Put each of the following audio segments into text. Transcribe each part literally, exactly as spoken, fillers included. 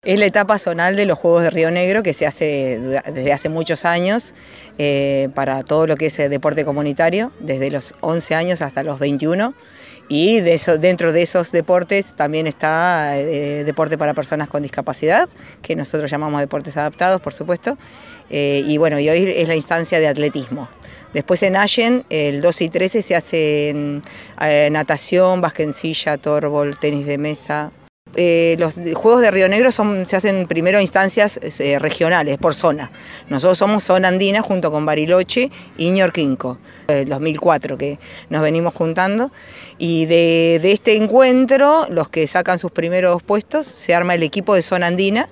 Es la etapa zonal de los Juegos de Río Negro que se hace desde hace muchos años eh, para todo lo que es deporte comunitario, desde los once años hasta los veintiuno. Y de eso, dentro de esos deportes también está eh, deporte para personas con discapacidad, que nosotros llamamos deportes adaptados, por supuesto. Eh, y bueno, y hoy es la instancia de atletismo. Después en Allen, el doce y trece se hacen eh, natación, básquet en silla, tórbol, tenis de mesa. Eh, los Juegos de Río Negro son, se hacen primero a instancias eh, regionales, por zona. Nosotros somos zona andina junto con Bariloche y Ñorquinco, el dos mil cuatro que nos venimos juntando. Y de, de este encuentro, los que sacan sus primeros puestos, se arma el equipo de zona andina.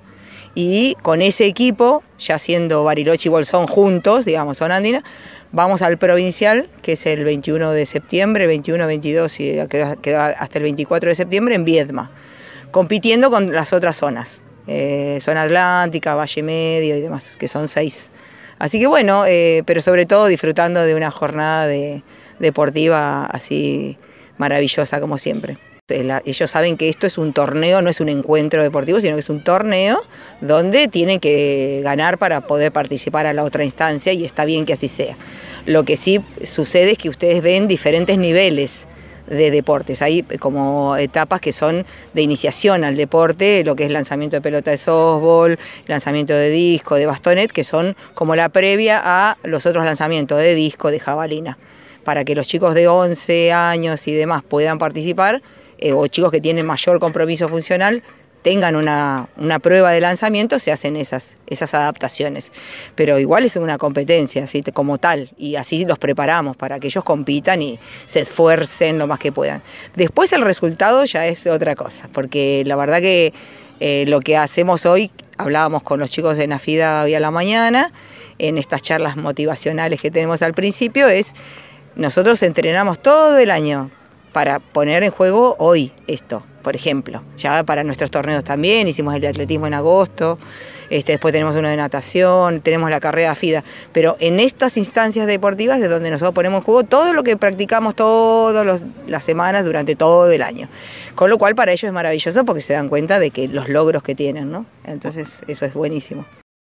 Y con ese equipo, ya siendo Bariloche y Bolsón juntos, digamos, zona andina, vamos al provincial, que es el veintiuno de septiembre, veintiuno, veintidós y creo hasta el veinticuatro de septiembre en Viedma, compitiendo con las otras zonas, eh, zona atlántica, Valle Medio y demás, que son seis. Así que bueno, eh, pero sobre todo disfrutando de una jornada de, deportiva así maravillosa como siempre. Ellos saben que esto es un torneo, no es un encuentro deportivo, sino que es un torneo donde tienen que ganar para poder participar a la otra instancia, y está bien que así sea. Lo que sí sucede es que ustedes ven diferentes niveles de deportes. Hay como etapas que son de iniciación al deporte, lo que es lanzamiento de pelota de softball, lanzamiento de disco, de bastonet, que son como la previa a los otros lanzamientos de disco, de jabalina, para que los chicos de once años y demás puedan participar, eh, o chicos que tienen mayor compromiso funcional tengan una, una prueba de lanzamiento, se hacen esas, esas adaptaciones. Pero igual es una competencia, ¿sí? Como tal, y así los preparamos para que ellos compitan y se esfuercen lo más que puedan. Después el resultado ya es otra cosa, porque la verdad que eh, lo que hacemos hoy, hablábamos con los chicos de Nafida hoy a la mañana, en estas charlas motivacionales que tenemos al principio, es nosotros entrenamos todo el año para poner en juego hoy esto. Por ejemplo, ya para nuestros torneos también, hicimos el de atletismo en agosto, este, después tenemos uno de natación, tenemos la carrera FIDA, pero en estas instancias deportivas es donde nosotros ponemos en juego todo lo que practicamos todas las semanas durante todo el año. Con lo cual para ellos es maravilloso porque se dan cuenta de que los logros que tienen, ¿no? Entonces eso es buenísimo.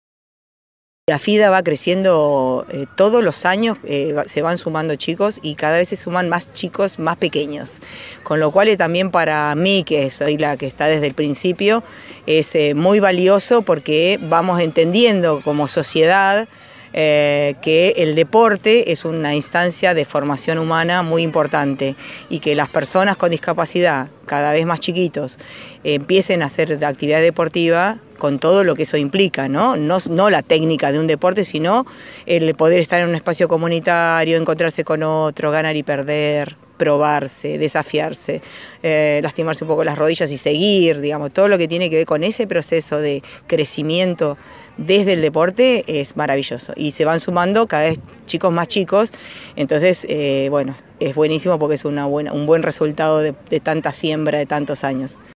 La FIDA va creciendo eh, todos los años, eh, se van sumando chicos y cada vez se suman más chicos más pequeños. Con lo cual eh, también para mí, que soy la que está desde el principio, es eh, muy valioso porque vamos entendiendo como sociedad eh, que el deporte es una instancia de formación humana muy importante y que las personas con discapacidad, cada vez más chiquitos, eh, empiecen a hacer actividad deportiva con todo lo que eso implica, ¿no? No, no la técnica de un deporte, sino el poder estar en un espacio comunitario, encontrarse con otro, ganar y perder, probarse, desafiarse, eh, lastimarse un poco las rodillas y seguir, digamos, todo lo que tiene que ver con ese proceso de crecimiento desde el deporte es maravilloso. Y se van sumando cada vez chicos más chicos, entonces, eh, bueno, es buenísimo porque es una buena, un buen resultado de, de tanta siembra de tantos años.